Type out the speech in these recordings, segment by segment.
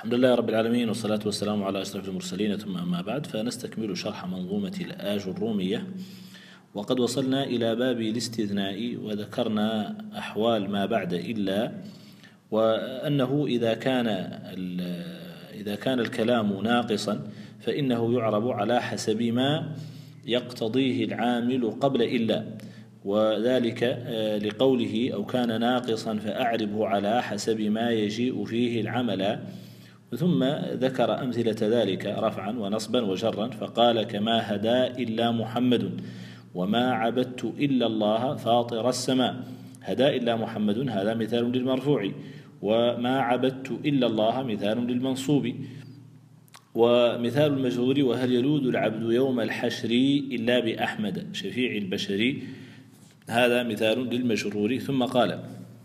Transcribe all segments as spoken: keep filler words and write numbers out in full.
الحمد لله رب العالمين، والصلاة والسلام على أشرف المرسلين، ثم أما بعد، فنستكمل شرح منظومة الآج الرومية. وقد وصلنا إلى باب الاستثناء، وذكرنا أحوال ما بعد إلا، وأنه إذا كان إذا كان الكلام ناقصا فإنه يعرب على حسب ما يقتضيه العامل قبل إلا، وذلك لقوله أو كان ناقصا فأعربه على حسب ما يجيء فيه العمل. ثم ذكر أمثلة ذلك رفعا ونصبا وجرا، فقال: كما هدى إلا محمد، وما عبدت إلا الله فاطر السماء. هدى إلا محمد هذا مثال للمرفوع، وما عبدت إلا الله مثال للمنصوب. ومثال المجرور: وهل يلوذ العبد يوم الحشر إلا بأحمد شفيع البشر، هذا مثال للمجرور. ثم قال: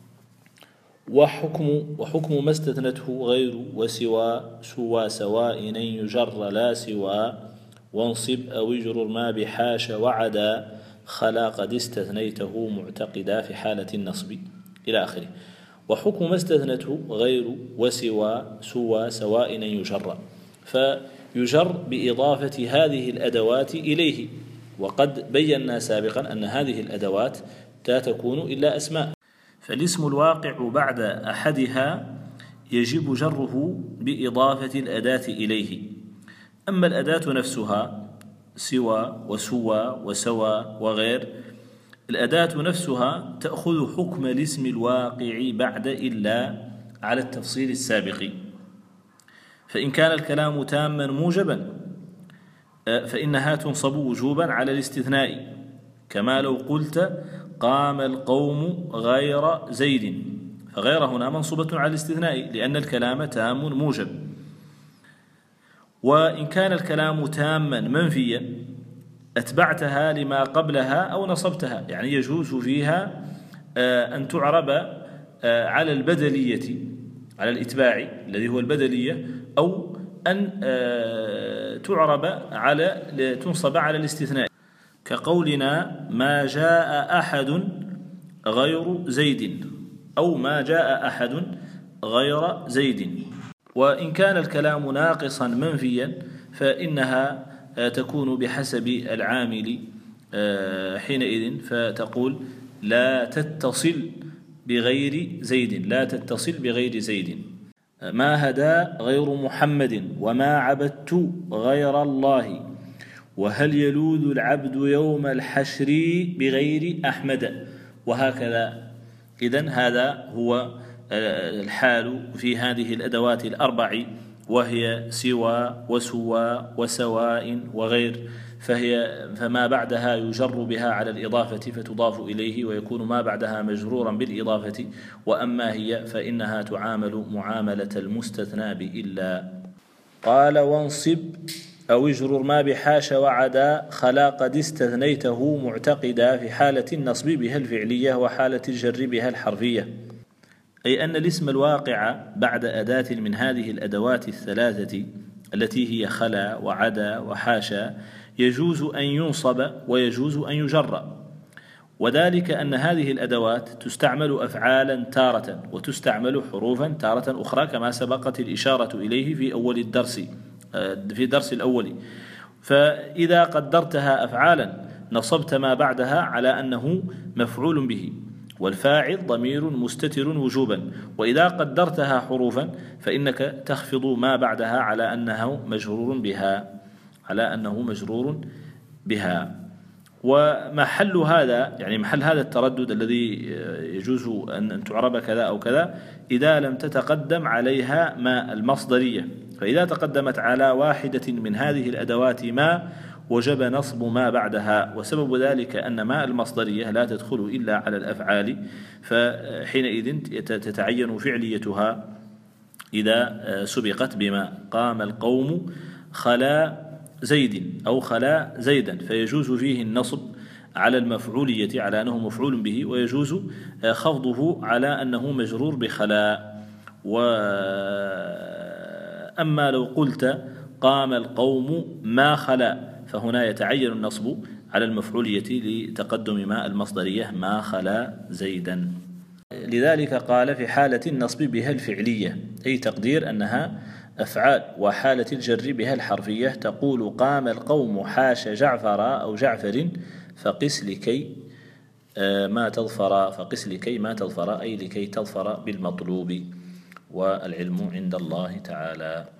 وحكم وحكم ما استثنته غير وسوى سوى سواء أن يجر لا سوى، وانصب أو يجرر ما بحاش وعدا، خلا قد استثنيته معتقدا في حالة النصب، إلى آخره. وحكم ما استثنته غير وسوى سوى سواء أن يجر، فيجر بإضافة هذه الأدوات إليه، وقد بينا سابقا أن هذه الأدوات لا تكون إلا أسماء، فالاسم الواقع بعد أحدها يجب جره بإضافة الأداة إليه. أما الأداة نفسها سوى وسوى وسوى وغير، الأداة نفسها تأخذ حكم الاسم الواقع بعد إلا على التفصيل السابق. فإن كان الكلام تاما موجبا فإنها تنصب وجوبا على الاستثناء، كما لو قلت: قام القوم غير زيد، فغير هنا منصوبة على الاستثناء لأن الكلام تام موجب. وإن كان الكلام تاما منفيا أتبعتها لما قبلها أو نصبتها، يعني يجوز فيها أن تعرب على البدلية، على الإتباع الذي هو البدلية، أو أن تعرب على تنصب على الاستثناء، كقولنا: ما جاء أحد غير زيد، أو ما جاء أحد غير زيد. وإن كان الكلام ناقصا منفيا فإنها تكون بحسب العامل حينئذ، فتقول: لا تتصل بغير زيد، لا تتصل بغير زيد. ما هدى غير محمد، وما عبدت غير الله، وهل يلوذ العبد يوم الحشر بغير أحمد، وهكذا. إذن هذا هو الحال في هذه الأدوات الأربع، وهي سوى وسوى وسواء وغير، فهي فما بعدها يجر بها على الإضافة فتضاف إليه، ويكون ما بعدها مجرورا بالإضافة. وأما هي فإنها تعامل معاملة المستثنى بإلا. قال: وانصب أو اجرر ما بحاش وعدا، خلا قد استثنيته معتقدا في حالة النصب بها الفعلية وحالة الجر بها الحرفية. أي أن الاسم الواقع بعد أداة من هذه الأدوات الثلاثة التي هي خلا وعدا وحاشا يجوز أن ينصب ويجوز أن يجر، وذلك أن هذه الأدوات تستعمل أفعالا تارة، وتستعمل حروفا تارة أخرى، كما سبقت الإشارة إليه في أول الدرس في الدرس الأول. فإذا قدرتها أفعالا نصبت ما بعدها على أنه مفعول به، والفاعل ضمير مستتر وجوبا. وإذا قدرتها حروفا فإنك تخفض ما بعدها على أنه مجرور بها على أنه مجرور بها. ومحل هذا، يعني محل هذا التردد الذي يجوز أن تعرب كذا أو كذا، إذا لم تتقدم عليها ما المصدرية. فإذا تقدمت على واحدة من هذه الأدوات ما وجب نصب ما بعدها، وسبب ذلك أن ما المصدرية لا تدخل إلا على الأفعال، فحينئذ تتعين فعليتها إذا سبقت بما. قام القوم خلا زيد أو خلا زيدا، فيجوز فيه النصب على المفعولية على أنه مفعول به، ويجوز خفضه على أنه مجرور بخلا. وأما لو قلت: قام القوم ما خلا، فهنا يتعين النصب على المفعولية لتقدم ما المصدرية ما خلا زيدا. لذلك قال: في حالة النصب بها الفعلية، أي تقدير أنها أفعال وحالة الجر بها الحرفية تقول قام القوم حاش جعفر أو جعفر فقس لكي ما تظفر فقس لكي ما تظفر أي لكي تظفر بالمطلوب والعلم عند الله تعالى.